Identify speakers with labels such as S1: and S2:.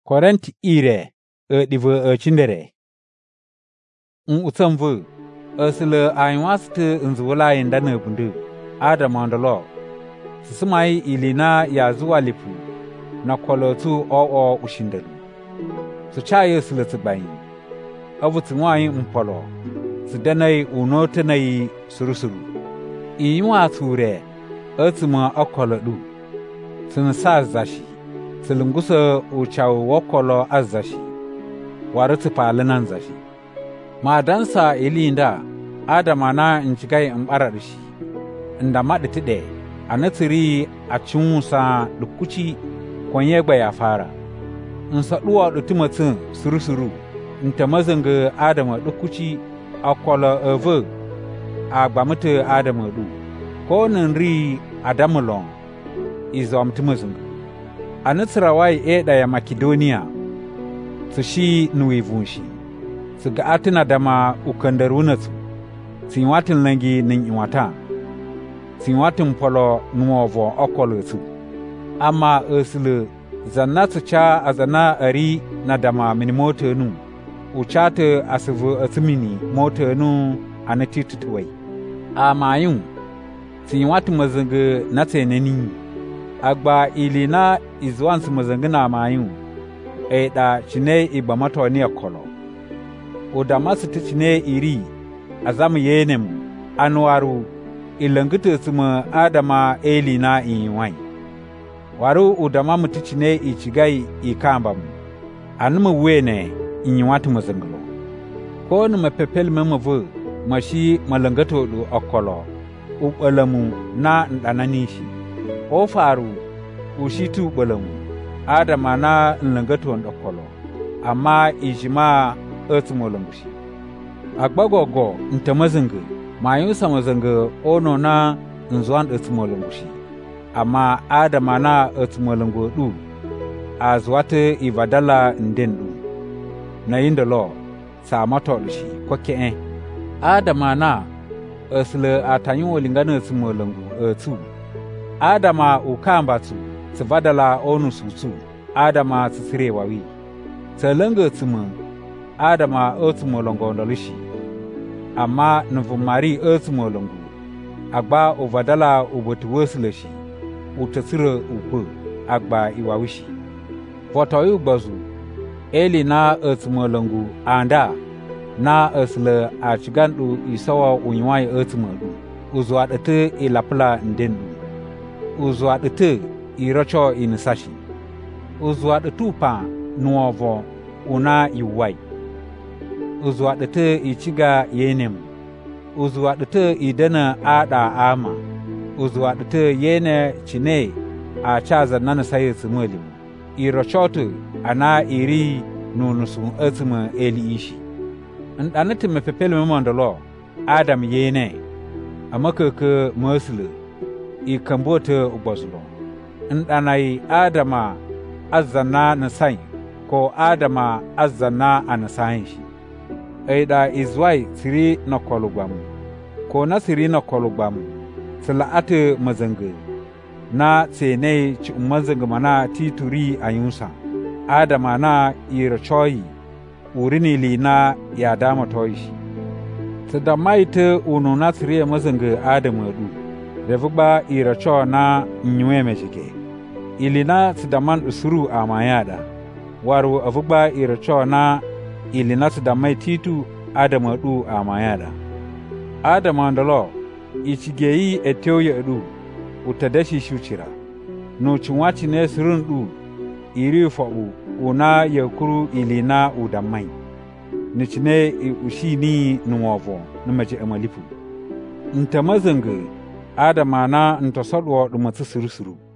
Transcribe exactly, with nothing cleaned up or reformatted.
S1: Korenti ire e divu e chindere. Un utamvu esile ainwaste nzuwala indane bundu Adam andalo. Sismai ilina ya zuwa lipu na kolotu o o ushindalu. Suchaye sile tsibayin. Avu tsimwai mpolo. Sidanai unotenai surusuru. Inywa ture etima akolodu. Sinasa zashi. Silungusa uchawu wakolo azashi. Warati palinan zashi. Madansa ilinda Adamana nchigai mbararishi. Ndamadi tide anatiri achunsa dukuchi kwanyegba ya fara. Nsaduwa dutumatun surusuru. Ntamazanga Adama dukuchi akola eve agbamute Adama du. Ko nri Adamulon izom tumazanga. Anatirawai eda ya Makedonia tsushi nuivunshi. Suga atina dama ukandarunatu. Sinwatin langi nin iwata. Sinwatin polo nuovo okolotu. Ama esile zanatu cha azana ari na dama minimote nu. Uchate asivu asimini mote nu anatitutuwai. Ama yung. Sinwatin mazenge nate neni. Agba ilina izwansu mazengina mayun. Eda chine ibamato ni akolo. Udamasu tichine iri azamu yenem anwaru ilangutu suma Adama elina inwai. Waru udamamu tichine ichigai ikambamu. Anumu wene inywatu mazenglo. Kono mapepel memavu mashi malangato du akolo. Upalamu na ndananishi. Ofaru ushitu balamu Adama na nlangato ndokolo ama ijima etumolongushi agbagogo ntamazenge mayusa mazenge ono na nzwan etumolongushi ama Adama na etumolongo du azwate ivadala ndendu na yindalo samato dushi koke en Adama na esle atanyu lingana etumolongo etu Adama ukambatu tsivadala onu sutu Adama tsire wawi tsalanga tsuma Adama otumolongo ndolishi ama nvumari otumolongo agba ovadala ubotuwesleshi utatsire upo agba iwawishi votoyu gbazu eli na otumolongo anda na esle achigandu isawa unywai otumodu uzwadete ilapla ndendu uzwadete irocho inisashi. Uzwadete pa nuovo una iwai. Uzwadete ichiga yenem. Uzwadete idana ada ama. Uzwadete yene chine a chaza nana saye tsumelimu. Irochote ana iri nunusu etume eli ishi. Ndanete mepepele memondolo Adam yene. Amakeke mesle. Ikambote ubozulo. Ndanai Adama azana nasai ko Adama azana anasaishi. Eida izwai siri na kolugbamu. Ko na siri na kolugbamu. Sila ate mazange. Na tsene chi mazange mana tituri ayunsa. Adama na irachoyi. Urini li na yadama toishi. Tadamaite ununa siri mazange Adama du. Revuba iracho na nyweme chike. Ilina sidaman usuru amayada. Waru avuba iracho na ilina sidamai titu Adama du amayada. Adama ndalo ichigeyi etioye edu utadashi shuchira. No chunwachi ne surun du iri fa'u una yakuru ilina udamai. Nichine ushini nuwavo numaji amalifu. Ntamazenge Adama na ntosodwo dumatsu surusuru.